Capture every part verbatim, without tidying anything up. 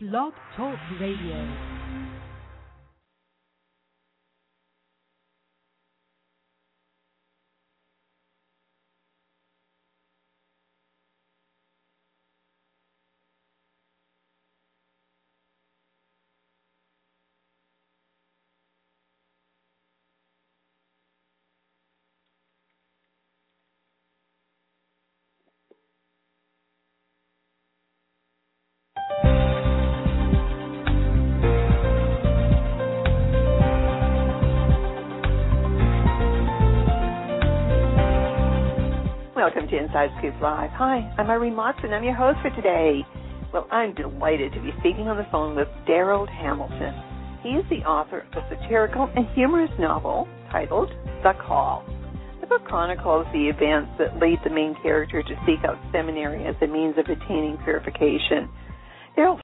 Blog Talk Radio. Welcome to Inside Scoop Live. Hi, I'm Irene Watson. I'm your host for today. Well, I'm delighted to be speaking on the phone with Darrell Hamilton. He is the author of a satirical and humorous novel titled The Call. The book chronicles the events that lead the main character to seek out seminary as a means of attaining purification. Darrell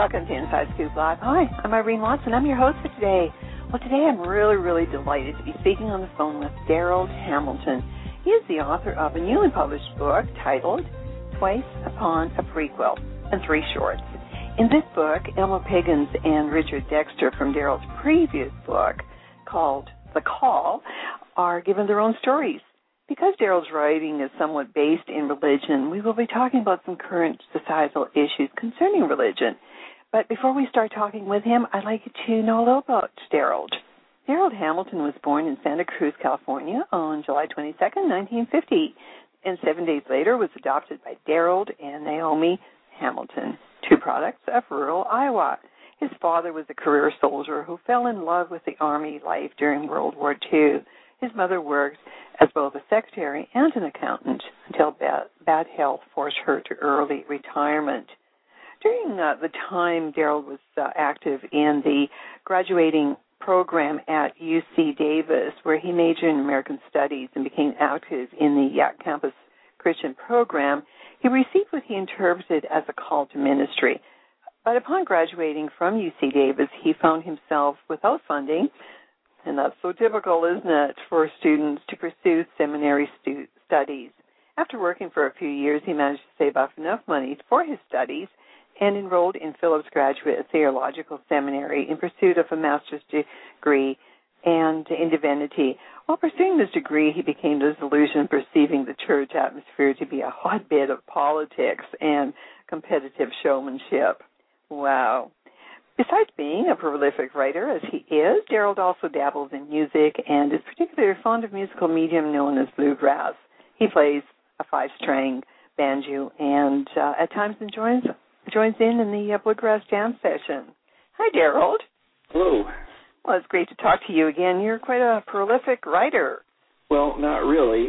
Welcome to Inside Scoop Live. Hi, I'm Irene Watson. I'm your host for today. Well, today I'm really, really delighted to be speaking on the phone with Darold Hamilton. He is the author of a newly published book titled Twice Upon a Prequel and Three Shorts. In this book, Elmo Piggins and Richard Dexter from Darold's previous book called The Call are given their own stories. Because Darold's writing is somewhat based in religion, we will be talking about some current societal issues concerning religion. But before we start talking with him, I'd like you to know a little about Darold. Darold Hamilton was born in Santa Cruz, California on July twenty-second, nineteen fifty, and seven days later was adopted by Darold and Naomi Hamilton, two products of rural Iowa. His father was a career soldier who fell in love with the Army life during World War Two. His mother worked as both a secretary and an accountant until bad, bad health forced her to early retirement. During uh, the time Darold was uh, active in the graduating program at U C Davis, where he majored in American Studies and became active in the uh, campus Christian program, he received what he interpreted as a call to ministry. But upon graduating from U C Davis, he found himself without funding. And that's so typical, isn't it, for students to pursue seminary stu- studies. After working for a few years, he managed to save up enough money for his studies and enrolled in Phillips Graduate Theological Seminary in pursuit of a master's degree and in divinity. While pursuing this degree, he became disillusioned, perceiving the church atmosphere to be a hotbed of politics and competitive showmanship. Wow. Besides being a prolific writer, as he is, Darold also dabbles in music and is particularly fond of musical medium known as bluegrass. He plays a five-string banjo and uh, at times enjoys, joins in in the uh, bluegrass jam session. Hi, Darold. Hello. Well, it's great to talk to you again. You're quite a prolific writer. Well, not really.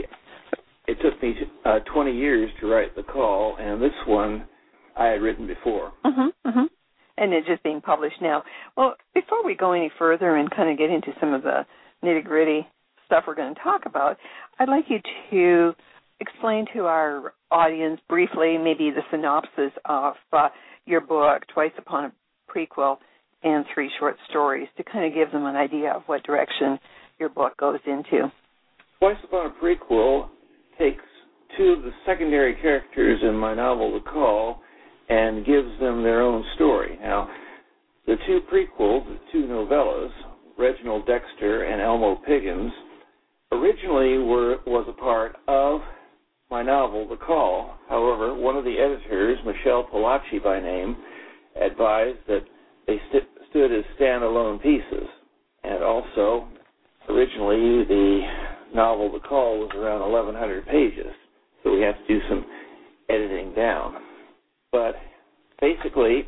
It took me uh, twenty years to write The Call, and this one I had written before. Mm-hmm, mm-hmm. And it's just being published now. Well, before we go any further and kind of get into some of the nitty-gritty stuff we're going to talk about, I'd like you to explain to our audience briefly maybe the synopsis of uh, your book, Twice Upon a Prequel and Three Short Stories, to kind of give them an idea of what direction your book goes into. Twice Upon a Prequel takes two of the secondary characters in my novel, The Call, and gives them their own story. Now, the two prequels, the two novellas, Reginald Dexter and Elmo Piggins, originally were was a part of my novel, The Call. However, one of the editors, Michelle Palacci by name, advised that they st- stood as standalone pieces. And also, originally, the novel, The Call, was around eleven hundred pages, so we had to do some editing down. But basically,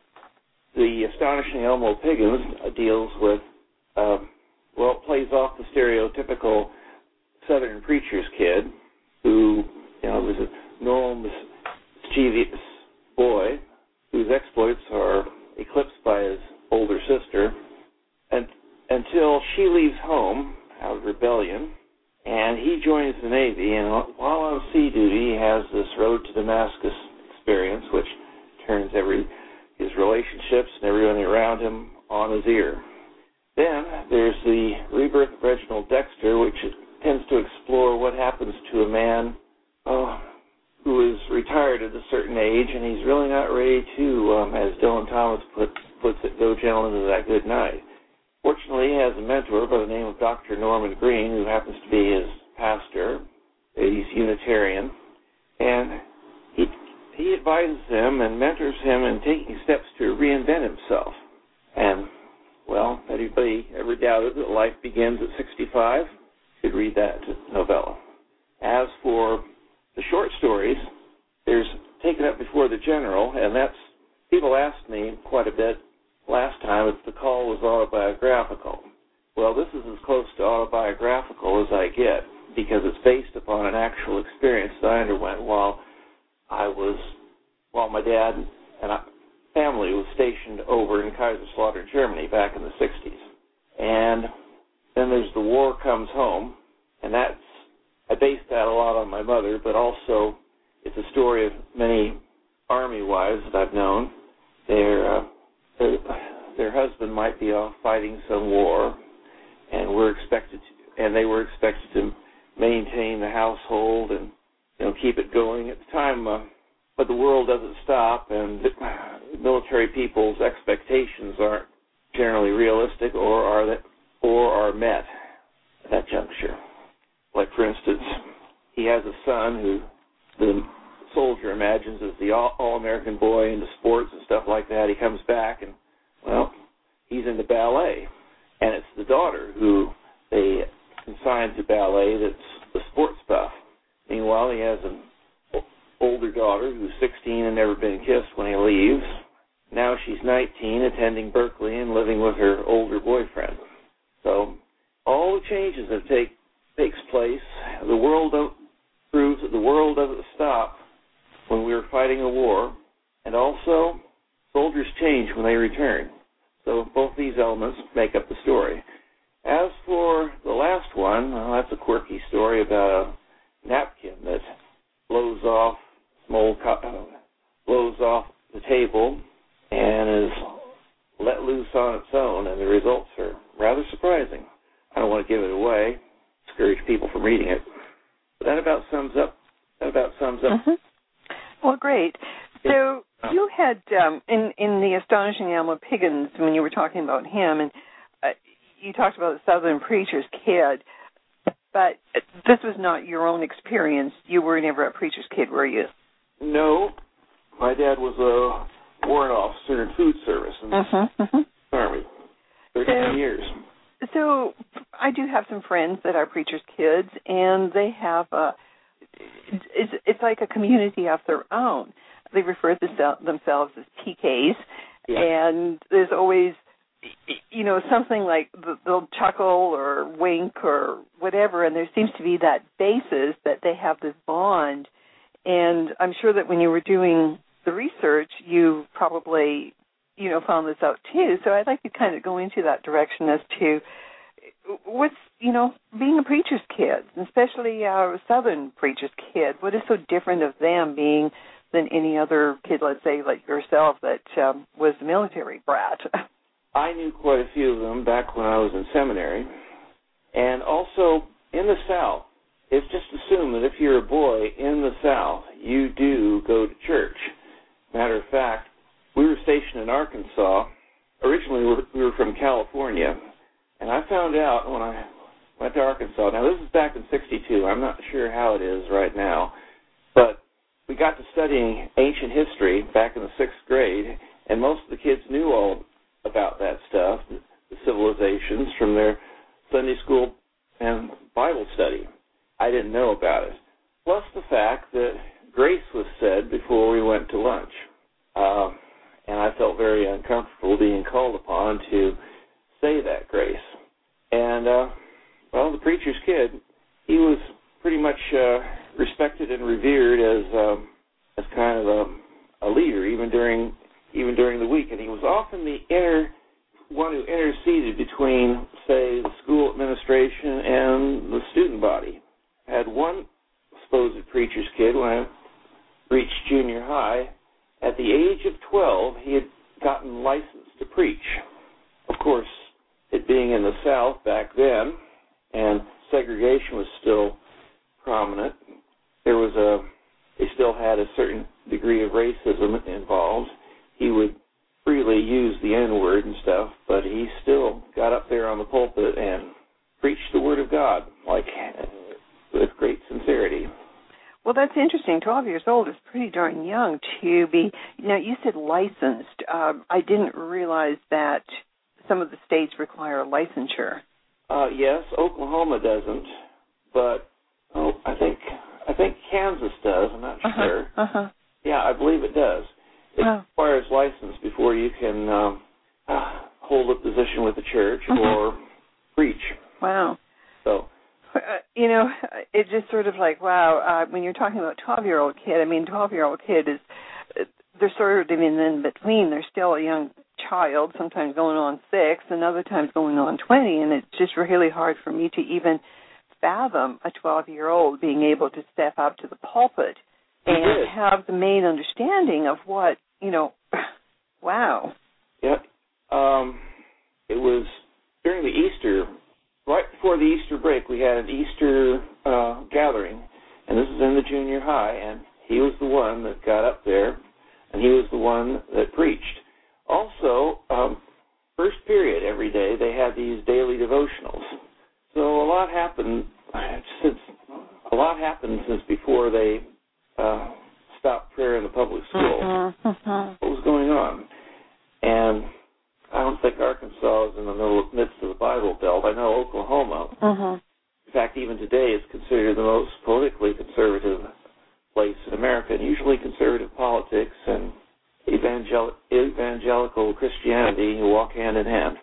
the astonishing Elmo Piggins deals with, uh, well, it plays off the stereotypical Southern preacher's kid who, you know, was a normal, mischievous boy whose exploits are eclipsed by his older sister, and until she leaves home out of rebellion, and he joins the Navy, and while on sea duty, he has this road to Damascus experience, which turns every his relationships and everyone around him on his ear. Then there's the rebirth of Reginald Dexter, which tends to explore what happens to a man oh, who is retired at a certain age, and he's really not ready to, um, as Dylan Thomas put, puts it, go gentlemen to that good night. Fortunately, he has a mentor by the name of Doctor Norman Green, who happens to be his pastor. He's Unitarian, and he He advises him and mentors him in taking steps to reinvent himself. And, well, anybody ever doubted that life begins at sixty-five? You could read that novella. As for the short stories, there's Taken Up Before the General, and that's, people asked me quite a bit last time if The Call was autobiographical. Well, this is as close to autobiographical as I get, because it's based upon an actual experience that I underwent while I was, while my dad and I, family was stationed over in Kaiserslautern, Germany, back in the sixties. And then there's The War Comes Home, and that's, I based that a lot on my mother, but also it's a story of many Army wives that I've known. They're uh, uh, their husband might be off fighting some war, and we're expected to, and they were expected to maintain the household and, you know, keep it going at the time. Uh, but the world doesn't stop, and the military people's expectations aren't generally realistic, or are that, or are met at that juncture. Like, for instance, he has a son who the soldier imagines is the all, all-American boy into sports and stuff like that. He comes back and, well, he's into ballet. And it's the daughter who they consign to ballet that's the sports buff. Meanwhile, he has an older daughter who's sixteen and never been kissed when he leaves. Now she's nineteen, attending Berkeley and living with her older boyfriend. So all the changes that take takes place, the world don't, proves that the world doesn't stop when we're fighting a war, and also soldiers change when they return. So both these elements make up the story. As for the last one, well, that's a quirky story about a napkin that blows off, small co- blows off the table and is let loose on its own, and the results are rather surprising. I don't want to give it away, discourage people from reading it. But that about sums up. That about sums up. Mm-hmm. Well, great. So you had um, in in the Astonishing Alma Piggins, when you were talking about him, and uh, you talked about the Southern preacher's kid, but this was not your own experience. You were never a preacher's kid, were you? No, my dad was a warrant officer in food service in the mm-hmm, mm-hmm. Army, thirteen so, years. So I do have some friends that are preacher's kids, and they have a. It's, it's like a community of their own. They refer to themselves as P Ks, yeah. And there's always, you know, something like they'll chuckle or wink or whatever, and there seems to be that basis that they have this bond. And I'm sure that when you were doing the research, you probably, you know, found this out too. So I'd like to kind of go into that direction as to what's, you know, being a preacher's kid, especially a Southern preacher's kid. What is so different of them being than any other kid, let's say, like yourself, that um, was a military brat? I knew quite a few of them back when I was in seminary. And also, in the South, it's just assumed that if you're a boy in the South, you do go to church. Matter of fact, we were stationed in Arkansas. Originally, we were from California. And I found out when I went to Arkansas, now this is back in sixty-two, I'm not sure how it is right now, but we got to studying ancient history back in the sixth grade, and most of the kids knew all about that stuff, the civilizations, from their Sunday school and Bible study. I didn't know about it. Plus the fact that grace was said before we went to lunch. Uh, and I felt very uncomfortable being called upon to say that grace. And, uh, well, the preacher's kid, he was pretty much uh, respected and revered as um, as kind of a, a leader, even during even during the week. And he was often the inner one who interceded between, say, the school administration and the student body. I had one supposed preacher's kid when I reached junior high. At the age of twelve, he had gotten licensed to preach. Of course, it being in the South back then, and segregation was still prominent, there was a, they still had a certain degree of racism involved. He would freely use the N-word and stuff, but he still got up there on the pulpit and preached the Word of God, like, with great sincerity. Well, that's interesting. twelve years old is pretty darn young to be, now you said licensed. Uh, I didn't realize that some of the states require licensure. Uh, yes, Oklahoma doesn't, but oh, I think I think Kansas does. I'm not uh-huh, sure. Uh-huh. Yeah, I believe it does. It oh. requires license before you can um, uh, hold a position with the church uh-huh. or preach. Wow. So, uh, you know, it's just sort of like, wow, uh, when you're talking about a twelve-year-old kid, I mean, twelve-year-old kid is, they're sort of in, in between. They're still a young child, sometimes going on six, and other times going on twenty, and it's just really hard for me to even fathom a twelve-year-old being able to step up to the pulpit and have the main understanding of what, you know, wow. Yeah, um, it was during the Easter, right before the Easter break, we had an Easter uh, gathering, and this is in the junior high, and he was the one that got up there, and he was the one that preached. Also, um, first period every day, they had these daily devotionals. So a lot happened since a lot happened since before they uh, stopped prayer in the public school. Mm-hmm. Mm-hmm. What was going on? And I don't think Arkansas is in the middle, midst of the Bible Belt. I know Oklahoma. Mm-hmm. In fact, even today, is considered the most politically conservative place in America, and usually conservative politics and evangel- evangelical Christianity walk hand in hand.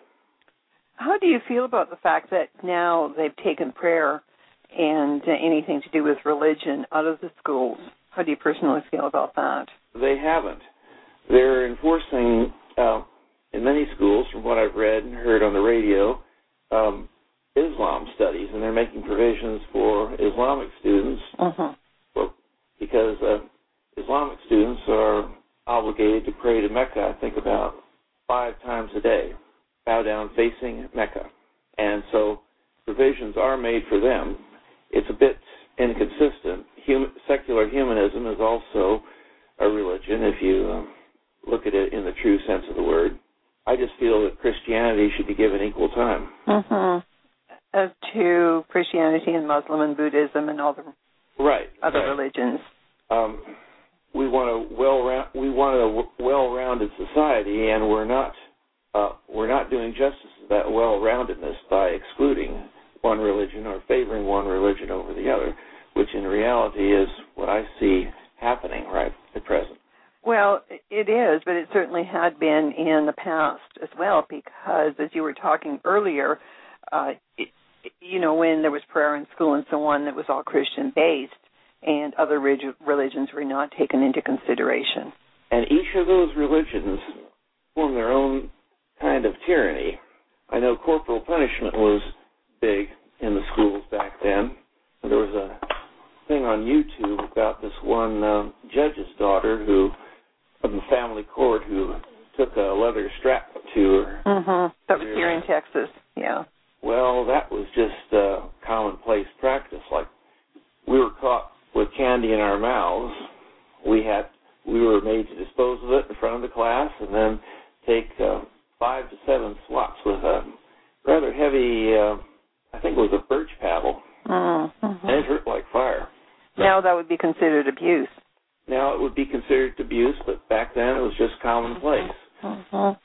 How do you feel about the fact that now they've taken prayer and uh, anything to do with religion out of the schools? How do you personally feel about that? They haven't. They're enforcing, uh, in many schools, from what I've read and heard on the radio, um, Islam studies, and they're making provisions for Islamic students Uh-huh. for, because uh, Islamic students are obligated to pray to Mecca, I think, about five times a day, bow down facing Mecca. And so provisions are made for them. It's a bit inconsistent. Hum- secular humanism is also a religion, if you um, look at it in the true sense of the word. I just feel that Christianity should be given equal time. Uh-huh. As to Christianity and Muslim and Buddhism and all the right, other right. religions. Um, we want a well we want a well-rounded society, and we're not uh, we're not doing justice to that well-roundedness by excluding one religion or favoring one religion over the other, which in reality is what I see happening right at present. Well, it is, but it certainly had been in the past as well, because as you were talking earlier, uh, it, you know, when there was prayer in school and so on, that was all Christian-based, and other relig- religions were not taken into consideration. And each of those religions form their own kind of tyranny. I know corporal punishment was big in the schools back then. There was a thing on YouTube about this one uh, judge's daughter who, from the family court, who took a leather strap to her. Mm-hmm. That was here in Texas, yeah. Well, that was just uh, commonplace practice. Like, we were caught with candy in our mouths. We had, we were made to dispose of it in front of the class, and then take uh, five to seven swats with a rather heavy, uh, I think it was a birch paddle, mm-hmm. and it hurt like fire. Now that would be considered abuse. Now it would be considered abuse, but back then it was just commonplace. Mm-hmm.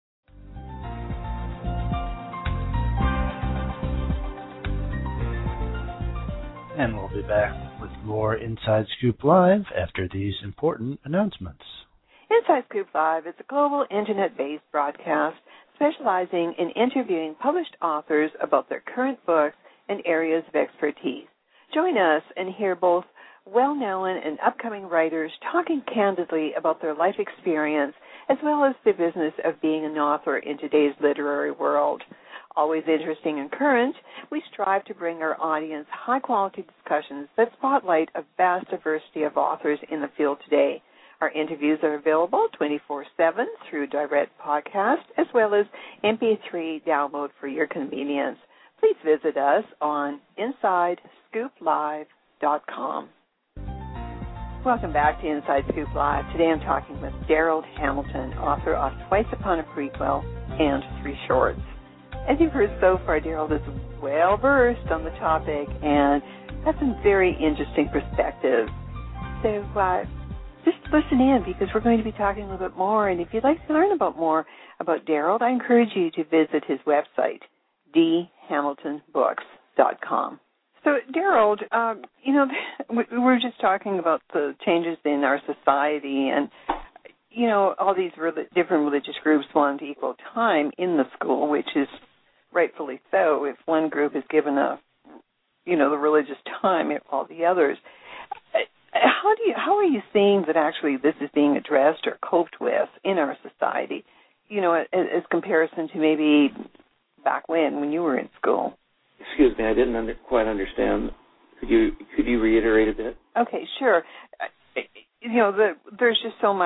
And we'll be back with more Inside Scoop Live after these important announcements. Inside Scoop Live is a global internet-based broadcast specializing in interviewing published authors about their current books and areas of expertise. Join us and hear both well-known and upcoming writers talking candidly about their life experience as well as the business of being an author in today's literary world. Always interesting and current, we strive to bring our audience high-quality discussions that spotlight a vast diversity of authors in the field today. Our interviews are available twenty-four seven through direct podcast as well as M P three download for your convenience. Please visit us on inside scoop live dot com. Welcome back to Inside Scoop Live. Today I'm talking with Darrell Hamilton, author of Twice Upon a Prequel and Three Shorts. As you've heard so far, Darrell is well-versed on the topic and has some very interesting perspectives. So uh, just listen in, because we're going to be talking a little bit more. And if you'd like to learn about more about Darrell, I encourage you to visit his website, d hamilton books dot com. So, Darrell, um, you know, we were just talking about the changes in our society, and, you know, all these re- different religious groups want equal time in the school, which is rightfully so. If one group is given a, you know, the religious time, all the others. How do you, how are you seeing that actually this is being addressed or coped with in our society, you know, as, as comparison to maybe back when, when you were in school? Excuse me, I didn't under, quite understand. Could you could you reiterate a bit? Okay, sure. You know, the, there's just so much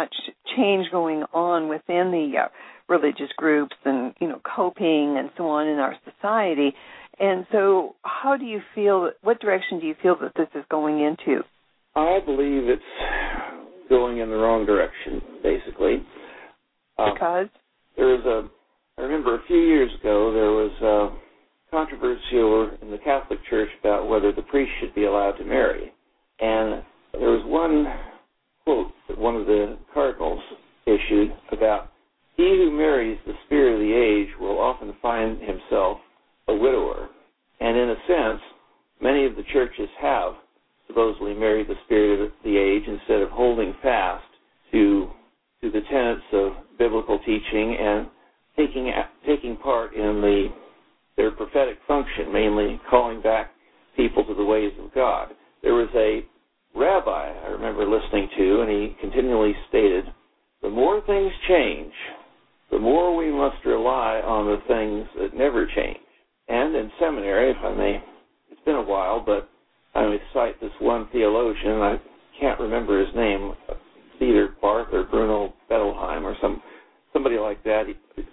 change going on within the uh, religious groups and, you know, coping and so on in our society. And so how do you feel, what direction do you feel that this is going into? I believe it's going in the wrong direction, basically. Uh, because? There was a, I remember a few years ago, there was a controversy over in the Catholic Church about whether the priest should be allowed to marry. And there was one quote that one of the cardinals issued about, "He who marries the spirit of the age will often find himself a widower." And in a sense, many of the churches have supposedly married the spirit of the age instead of holding fast to to the tenets of biblical teaching and taking taking part in the their prophetic function, mainly calling back people to the ways of God. There was a rabbi I remember listening to, and he continually stated, "The more things change, the more we must rely on the things that never change." And in seminary, if I may, it's been a while, but I may cite this one theologian, I can't remember his name, either Barth or Bruno Bettelheim or some somebody like that,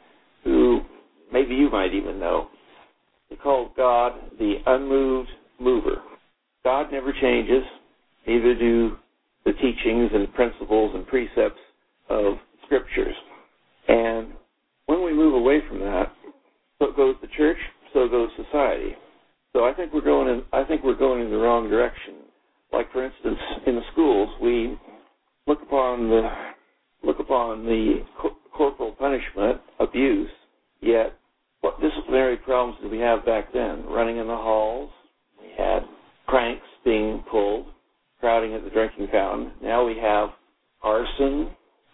who maybe you might even know. He called God the unmoved mover. God never changes, neither do the teachings and principles and precepts of scriptures. And when we move away from that, so goes the church, so goes society. So I think we're going in. I think we're going in the wrong direction. Like, for instance, in the schools, we look upon the look upon the co- corporal punishment, abuse. Yet, what disciplinary problems did we have back then? Running in the halls. We had cranks being pulled, crowding at the drinking fountain. Now we have arson,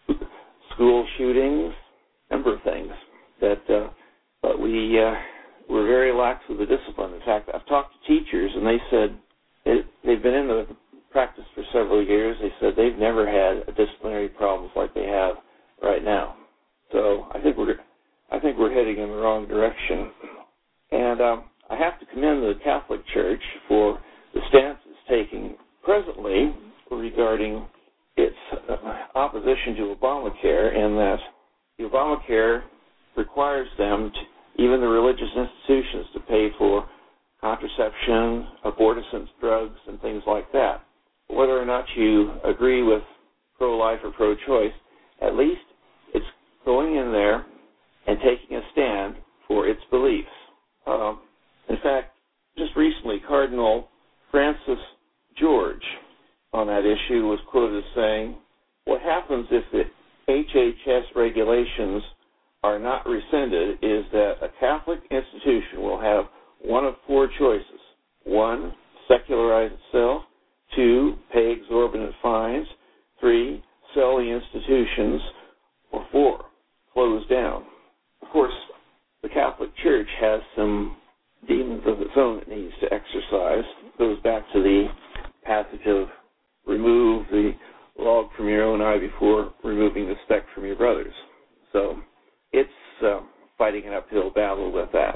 school shootings, a number of things that. Uh, but we. Uh, We're very lax with the discipline. In fact, I've talked to teachers, and they said it, they've been in the practice for several years. They said they've never had disciplinary problems like they have right now. So I think we're I think we're heading in the wrong direction. And um, I have to commend the Catholic Church for the stance it's taking presently regarding its uh, opposition to Obamacare, in that the Obamacare requires them to, even the religious institutions, to pay for contraception, abortifacient drugs, and things like that. Whether or not you agree with pro-life or pro-choice, at least it's going in there and taking a stand for its beliefs. Um, in fact, just recently, Cardinal Francis George on that issue was quoted as saying, "What happens if the H H S regulations are not rescinded is that a Catholic institution will have one of four choices. One, secularize itself. Two, pay exorbitant fines. Three, sell the institutions. Or four, close down." Of course, the Catholic Church has some demons of its own it needs to exercise. It goes back to the passage of remove the log from your own eye before removing the speck from your brother's. So it's uh, fighting an uphill battle with that.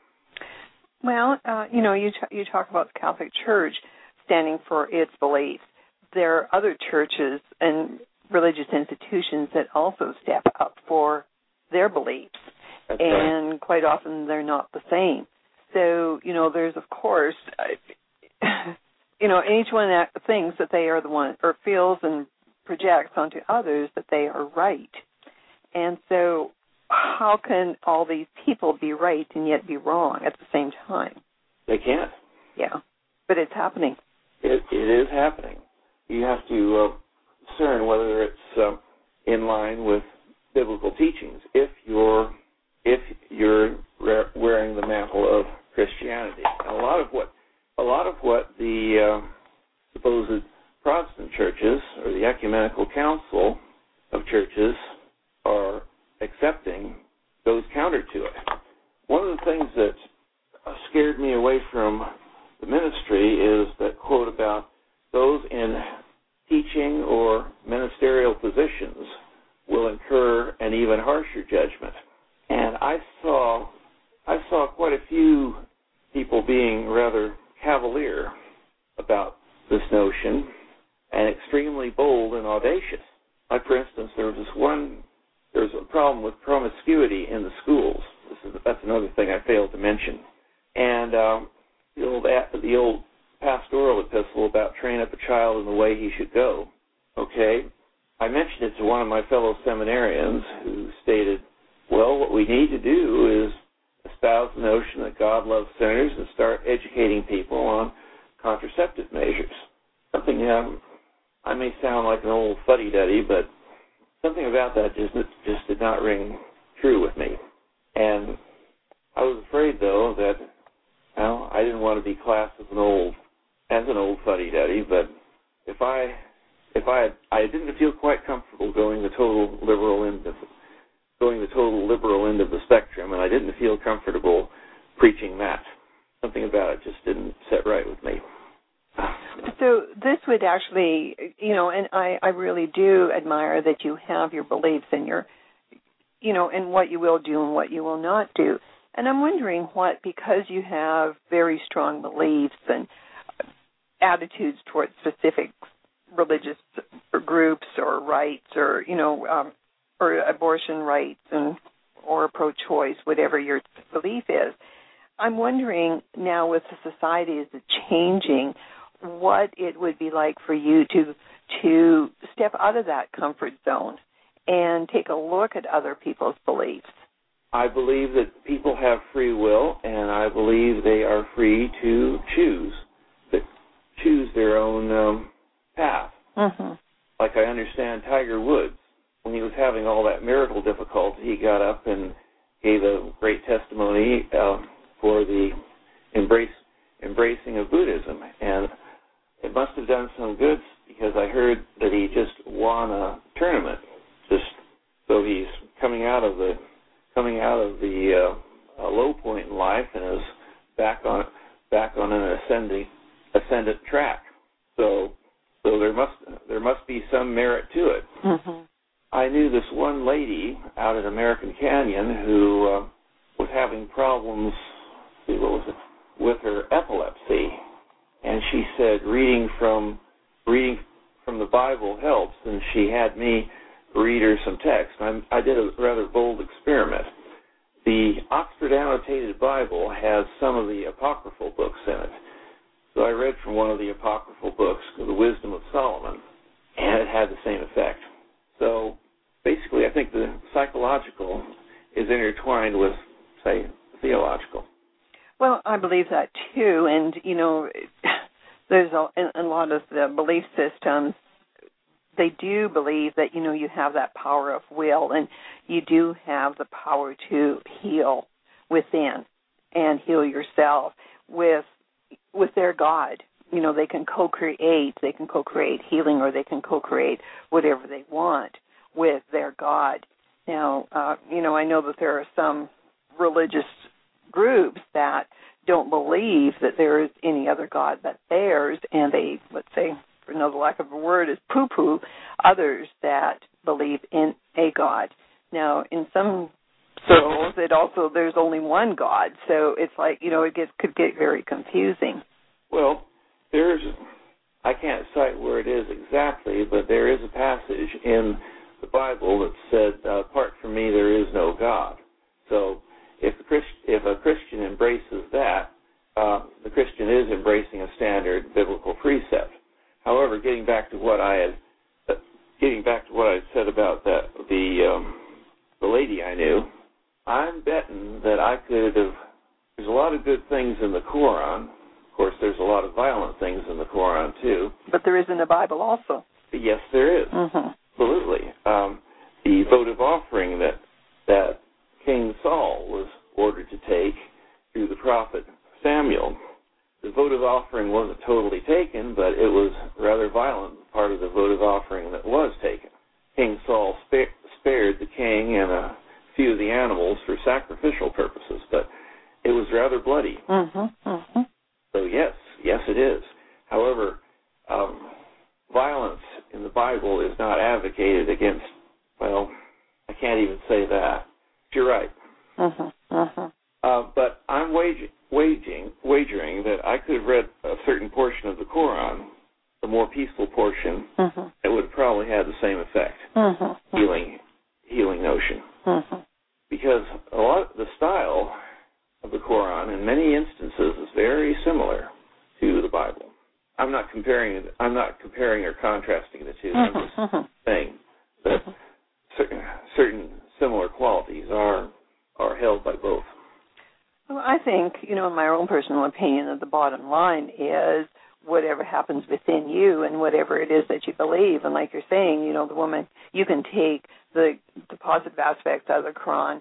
Well, uh, you know, you t- you talk about the Catholic Church standing for its beliefs. There are other churches and religious institutions that also step up for their beliefs. That's and right. Quite often they're not the same. So, you know, there's, of course, uh, you know, each one thinks that they are the one, or feels and projects onto others that they are right. And so how can all these people be right and yet be wrong at the same time? They can't. Yeah, but it's happening. It, it is happening. You have to uh, discern whether it's uh, in line with biblical teachings. If you're if you're wearing the mantle of Christianity, and a lot of what a lot of what the uh, supposed Protestant churches or the Ecumenical Council of churches are accepting goes counter to it. One of the things that scared me away from the ministry is that quote about those in teaching or ministerial positions will incur an even harsher judgment. And I saw I saw quite a few people being rather cavalier about this notion and extremely bold and audacious. like for instance, there was this one, there was a problem with promiscuity in the schools. This is, that's another thing I failed to mention. And um, the old the old pastoral epistle about train up a child in the way he should go. Okay, I mentioned it to one of my fellow seminarians who stated, well, what we need to do is espouse the notion that God loves sinners and start educating people on contraceptive measures. Something, um, I may sound like an old fuddy-duddy, but something about that just, just did not ring true with me. And I was afraid, though, that, well, I didn't want to be classed as an old, as an old fuddy-duddy, but if I, if I, I didn't feel quite comfortable going the total liberal end of, going the total liberal end of the spectrum, and I didn't feel comfortable preaching that. Something about it just didn't set right with me. So this would actually, you know, and I, I really do admire that you have your beliefs and your, you know, and what you will do and what you will not do. And I'm wondering what, because you have very strong beliefs and attitudes towards specific religious groups or rights or, you know, um, or abortion rights and or pro-choice, whatever your belief is, I'm wondering now with the society as it's changing, what it would be like for you to to step out of that comfort zone and take a look at other people's beliefs. I believe that people have free will, and I believe they are free to choose, that choose their own um, path. Mm-hmm. Like I understand Tiger Woods, when he was having all that marital difficulty, he got up and gave a great testimony uh, for the embrace embracing of Buddhism, and it must have done some good because I heard that he just won a tournament. Just so he's coming out of the coming out of the uh, low point in life and is back on back on an ascending ascendant track. So so there must there must be some merit to it. Mm-hmm. I knew this one lady out at American Canyon who uh, was having problems. See, what was it? With her epilepsy, and she said reading from reading from the Bible helps, and she had me read her some text. I, I did a rather bold experiment. The Oxford Annotated Bible has some of the apocryphal books in it, so I read from one of the apocryphal books, The Wisdom of Solomon, and it had the same effect. So basically, I think the psychological is intertwined with, say, theological. Well, I believe that too, and you know, there's a, in a lot of the belief systems, they do believe that you know you have that power of will, and you do have the power to heal within and heal yourself with with their God. You know, they can co-create, they can co-create healing, or they can co-create whatever they want with their God. Now, uh, you know, I know that there are some religious groups that don't believe that there is any other God but theirs, and they, let's say, for no lack of a word, is poo-poo others that believe in a God. Now, in some circles, it also, there's only one God, so it's like, you know, it gets, could get very confusing. Well, there's, I can't cite where it is exactly, but there is a passage in the Bible that said, uh, apart from me, there is no God. So, If, the Christ, if a Christian embraces that, uh, the Christian is embracing a standard biblical precept. However, getting back to what I had, uh, getting back to what I had said about that, the um, the lady I knew, I'm betting that I could have. There's a lot of good things in the Quran. Of course, there's a lot of violent things in the Quran too. But there is in the Bible also. Yes, there is. Mm-hmm. Absolutely. Um, the votive offering that that King Saul was ordered to take through the prophet Samuel. The votive offering wasn't totally taken, but it was rather violent part of the votive offering that was taken. King Saul spa- spared the king and a few of the animals for sacrificial purposes, but it was rather bloody. Mm-hmm, mm-hmm. So yes, yes it is. However, um, violence in the Bible is not advocated against, well, I can't even say that. You're right. Mm-hmm, mm-hmm. Uh, but I'm waging, waging, wagering that I could have read a certain portion of the Quran, the more peaceful portion, mm-hmm. it would probably have the same effect. Mm-hmm. in many instances, is very similar to the Bible. I'm not comparing. I'm not comparing or contrasting the two. I'm just saying that certain, certain similar qualities are are held by both. Well, I think, you know, in my own personal opinion, that the bottom line is whatever happens within you and whatever it is that you believe. And like you're saying, you know, the woman, you can take the, the positive aspects of the Quran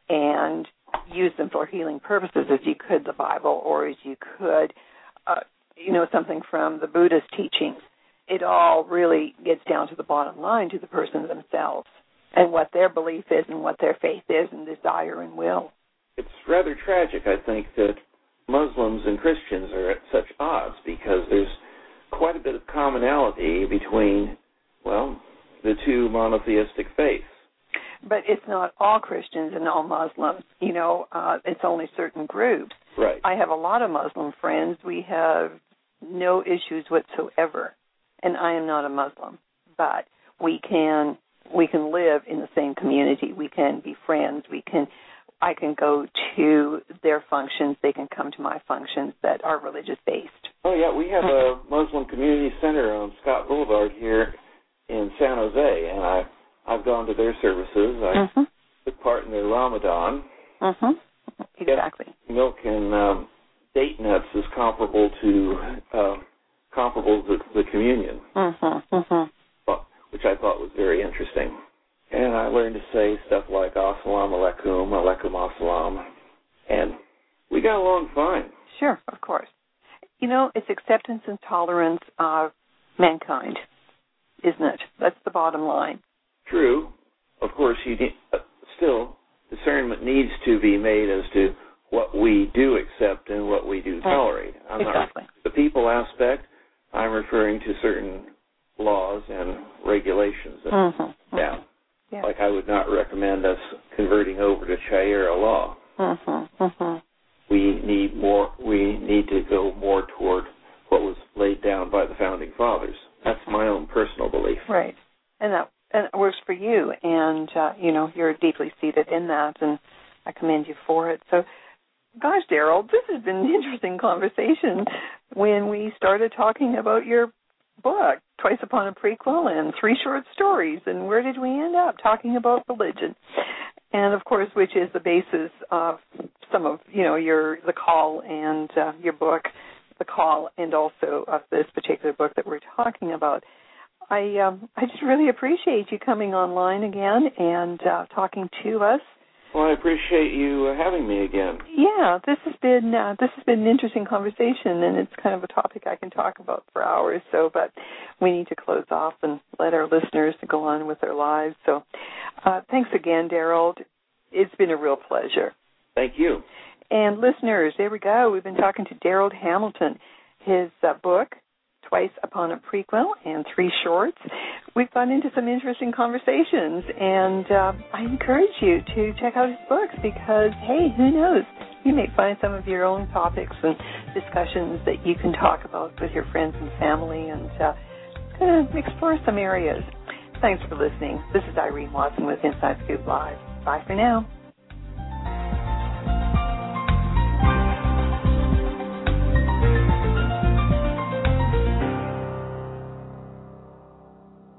and use them for healing purposes as you could the Bible, or as you could, uh, you know, something from the Buddhist teachings. It all really gets down to the bottom line, to the person themselves and what their belief is and what their faith is and desire and will. It's rather tragic, I think, that Muslims and Christians are at such odds, because there's quite a bit of commonality between, well, the two monotheistic faiths. But it's not all Christians and all Muslims. You know, uh, it's only certain groups. Right. I have a lot of Muslim friends. We have no issues whatsoever, and I am not a Muslim. But we can we can live in the same community. We can be friends. We can. I can go to their functions. They can come to my functions that are religious-based. Oh, yeah, we have a Muslim community center on Scott Boulevard here in San Jose, and I, I've gone to their services. I mm-hmm. took part in their Ramadan. Mm-hmm. Exactly. Yes, milk and um, date nuts is comparable to uh, comparable to the communion, mm-hmm. Mm-hmm. which I thought was very interesting. And I learned to say stuff like Assalamu alaikum, alaikum assalam, and we got along fine. Sure, of course. You know, it's acceptance and tolerance of mankind, isn't it? That's the bottom line. True. Of course, you need, uh, still, discernment needs to be made as to what we do accept and what we do tolerate. I'm exactly. not the people aspect. I'm referring to certain laws and regulations. That, mm-hmm. Yeah. Yeah. Like I would not recommend us converting over to Sharia law. Mm-hmm. Mm-hmm. We need more. We need to go more toward what was laid down by the founding fathers. That's my own personal belief. Right, and that and it works for you, and uh, you know you're deeply seated in that, and I commend you for it. So, gosh, Daryl, this has been an interesting conversation. When we started talking about your book, Twice Upon a Prequel, and three short stories, and where did we end up? Talking about religion, and of course, which is the basis of some of you know your the call and uh, your book, the call, and also of this particular book that we're talking about. I um, I just really appreciate you coming online again and uh, talking to us. Well, I appreciate you uh, having me again. Yeah, this has been uh, this has been an interesting conversation, and it's kind of a topic I can talk about for hours. So, but we need to close off and let our listeners go on with their lives. So, uh, thanks again, Daryl. It's been a real pleasure. Thank you. And listeners, there we go. We've been talking to Daryl Hamilton. His uh, book, Twice Upon a Prequel, and three shorts. We've gone into some interesting conversations, and uh, I encourage you to check out his books because, hey, who knows? You may find some of your own topics and discussions that you can talk about with your friends and family and uh, kind of explore some areas. Thanks for listening. This is Irene Watson with Inside Scoop Live. Bye for now.